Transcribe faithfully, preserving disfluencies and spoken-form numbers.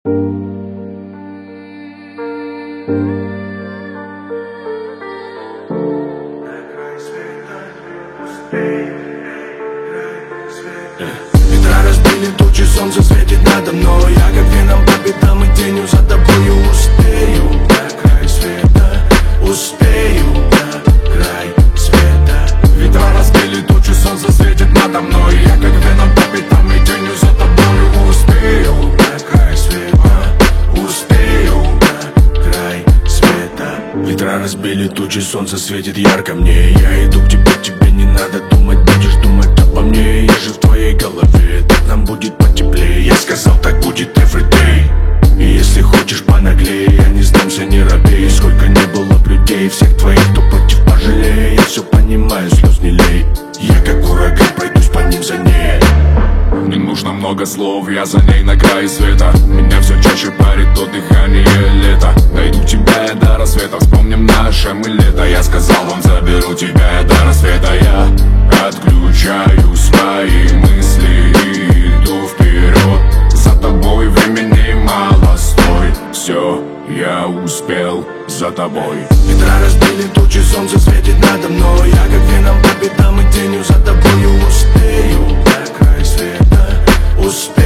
Ветра разбили тучи, солнце светит надо мной. Я как веном по пятам и тенью за тобою успею на край света, успею на край света. Ветра разбили тучи, солнце светит надо мной. Я как веном по пятам и тенью за тобою успею на край света, успею на край света. Ветра разбили тучи, солнце светит ярко мне. Я иду к тебе, тебе не надо думать, будешь думать обо мне. Я же в твоей голове, так нам будет потеплее. Я сказал, так будет everyday. И если хочешь понаглее, я не сдамся, не робей. Сколько не было людей, всех твоих, кто против, пожалей. Я все понимаю, слез не лей. Я как ураган, пройдусь по ним за ней. Не нужно много слов, я за ней на крае света. Меня все чаще парит то дыхание лета. Найду тебя я до рассвета, вспомним наше мы лето. Я сказал вам, заберу тебя я до рассвета. Я отключаю свои мысли и иду вперед. За тобой времени мало, стой. Все, я успел за тобой. Ветра разбили тучи, солнце светит надо мной. Я как веном по пятам и тенью за тобою успею на край света, успею.